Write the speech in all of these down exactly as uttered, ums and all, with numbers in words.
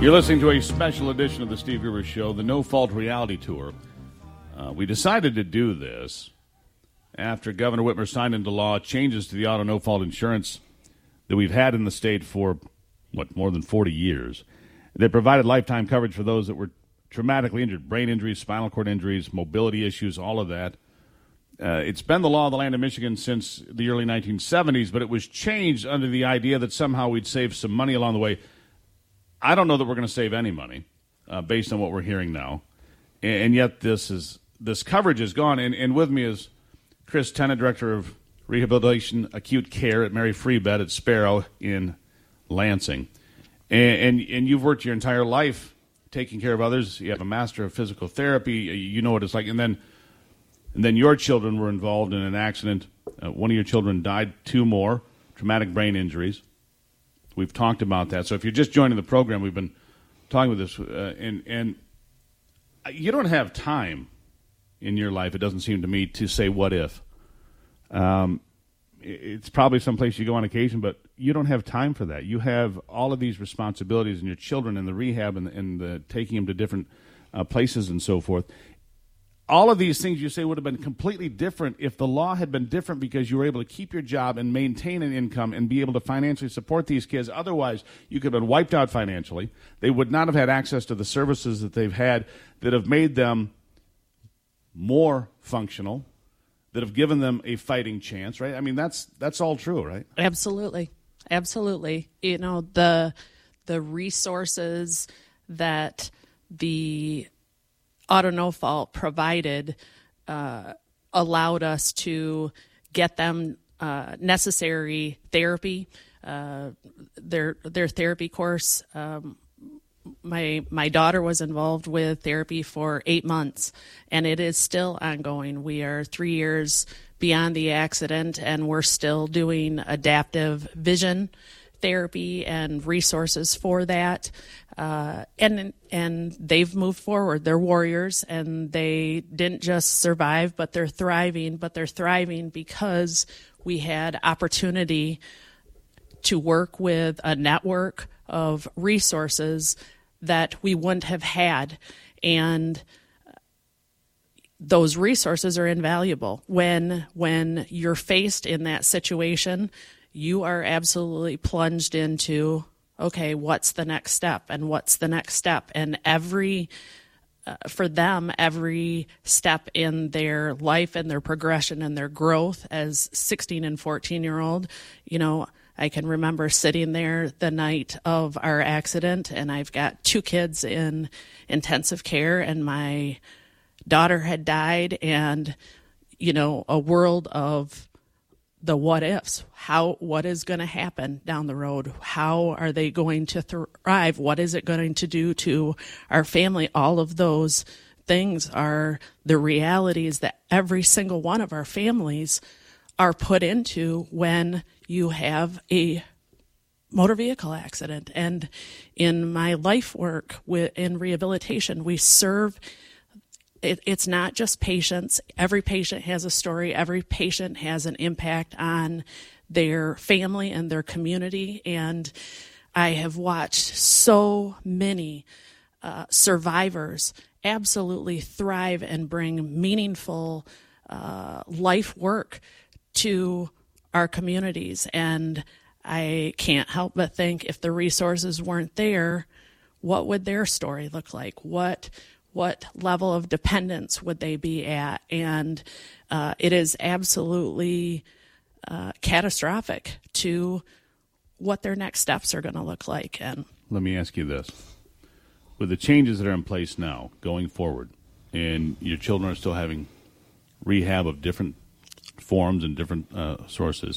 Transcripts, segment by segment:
You're listening to a special edition of the Steve Gruber Show, the No Fault Reality Tour. Uh, we decided to do this after Governor Whitmer signed into law changes to the auto no-fault insurance that we've had in the state for, what, more than forty years. They provided lifetime coverage for those that were traumatically injured, brain injuries, spinal cord injuries, mobility issues, all of that. Uh, it's been the law of the land of Michigan since the early nineteen seventies, but it was changed under the idea that somehow we'd save some money along the way. I don't know that we're going to save any money uh, based on what we're hearing now, and, and yet this is this coverage is gone. And, and with me is Chris Tennant, Director of Rehabilitation Acute Care at Mary Free Bed at Sparrow in Lansing. And, and, and you've worked your entire life taking care of others. You have a master of physical therapy. You know what it's like. And then, and then your children were involved in an accident. Uh, one of your children died. Two more traumatic brain injuries. We've talked about that. So if you're just joining the program, we've been talking with this, uh, and and you don't have time in your life, it doesn't seem to me, to say what if. Um, it's probably someplace you go on occasion, but you don't have time for that. You have all of these responsibilities and your children and the rehab and, and the taking them to different uh, places and so forth. All of these things you say would have been completely different if the law had been different because you were able to keep your job and maintain an income and be able to financially support these kids. Otherwise, you could have been wiped out financially. They would not have had access to the services that they've had that have made them more functional, that have given them a fighting chance, right? I mean, that's that's all true, right? Absolutely. Absolutely. You know, the the resources that the Auto No Fault provided uh, allowed us to get them uh, necessary therapy. Uh, their their therapy course. Um, my my daughter was involved with therapy for eight months, and it is still ongoing. We are three years beyond the accident, and we're still doing adaptive vision therapy and resources for that. Uh, and and they've moved forward. They're warriors, and they didn't just survive, but they're thriving. But they're thriving because we had opportunity to work with a network of resources that we wouldn't have had. And those resources are invaluable. When when you're faced in that situation, you are absolutely plunged into, okay, what's the next step and what's the next step? And every, uh, for them, every step in their life and their progression and their growth as sixteen and fourteen year old, you know, I can remember sitting there the night of our accident, and I've got two kids in intensive care, and my daughter had died, and, you know, a world of the what ifs. How, what is going to happen down the road? How are they going to thrive? What is it going to do to our family? All of those things are the realities that every single one of our families are put into when you have a motor vehicle accident. And in my life work with, in rehabilitation, we serve. It, it's not just patients. Every patient has a story. Every patient has an impact on their family and their community. And I have watched so many uh, survivors absolutely thrive and bring meaningful uh, life work to our communities. And I can't help but think if the resources weren't there, what would their story look like? What What level of dependence would they be at? And uh, it is absolutely uh, catastrophic to what their next steps are going to look like. And let me ask you this. With the changes that are in place now, going forward, and your children are still having rehab of different forms and different uh, sources,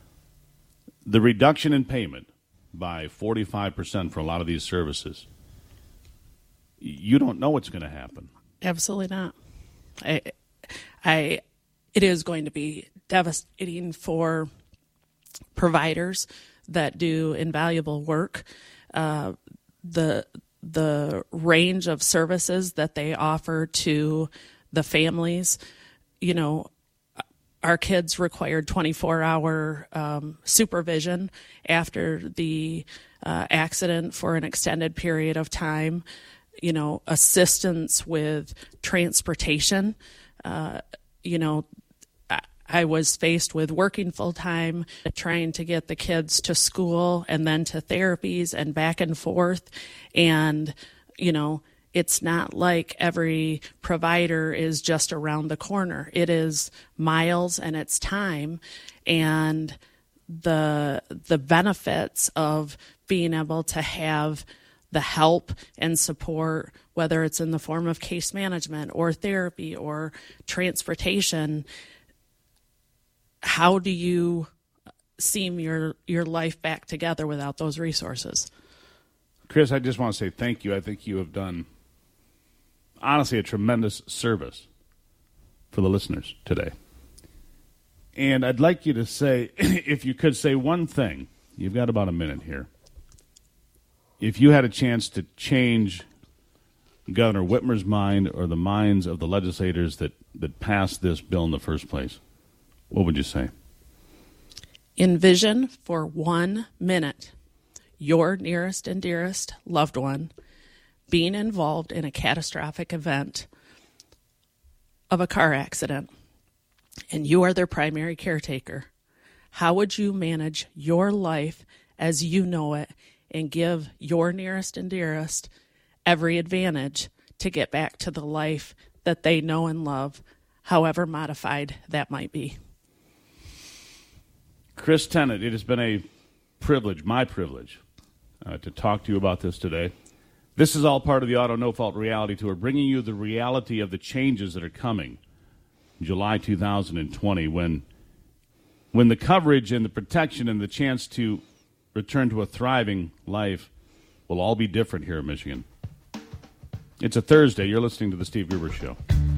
the reduction in payment by forty-five percent for a lot of these services, you don't know what's going to happen. Absolutely not. I, I, it is going to be devastating for providers that do invaluable work. Uh, the the range of services that they offer to the families, you know, our kids required twenty-four hour um, supervision after the uh, accident for an extended period of time, you know, assistance with transportation. Uh, you know, I, I was faced with working full time, trying to get the kids to school and then to therapies and back and forth. And, you know, it's not like every provider is just around the corner. It is miles and it's time, and the the benefits of being able to have the help and support, whether it's in the form of case management or therapy or transportation. How do you seam your, your life back together without those resources? Chris, I just want to say thank you. I think you have done, honestly, a tremendous service for the listeners today. And I'd like you to say, if you could say one thing, you've got about a minute here. If you had a chance to change Governor Whitmer's mind or the minds of the legislators that, that passed this bill in the first place, what would you say? Envision for one minute your nearest and dearest loved one being involved in a catastrophic event of a car accident, and you are their primary caretaker. How would you manage your life as you know it and give your nearest and dearest every advantage to get back to the life that they know and love, however modified that might be? Chris Tennant, it has been a privilege, my privilege, uh, to talk to you about this today. This is all part of the Auto No Fault Reality Tour, bringing you the reality of the changes that are coming in July two thousand twenty, when, when the coverage and the protection and the chance to return to a thriving life will all be different here in Michigan. It's a Thursday. You're listening to The Steve Gruber Show.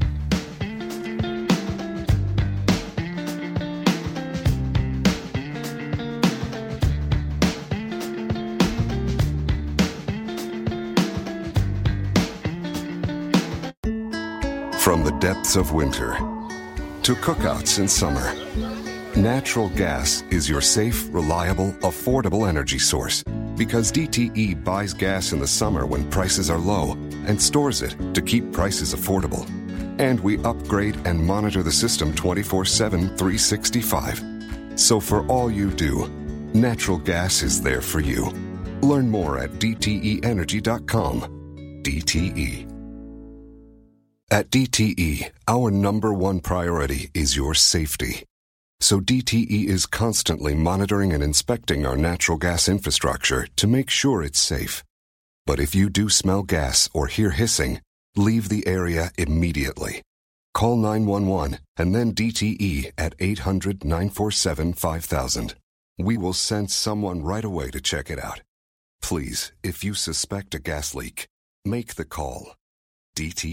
From the depths of winter to cookouts in summer, natural gas is your safe, reliable, affordable energy source. Because D T E buys gas in the summer when prices are low and stores it to keep prices affordable. And we upgrade and monitor the system twenty-four seven, three sixty-five. So for all you do, natural gas is there for you. Learn more at D T E energy dot com. D T E. At D T E, our number one priority is your safety. So D T E is constantly monitoring and inspecting our natural gas infrastructure to make sure it's safe. But if you do smell gas or hear hissing, leave the area immediately. Call nine one one and then D T E at eight hundred, nine four seven, five thousand. We will send someone right away to check it out. Please, if you suspect a gas leak, make the call. D T E.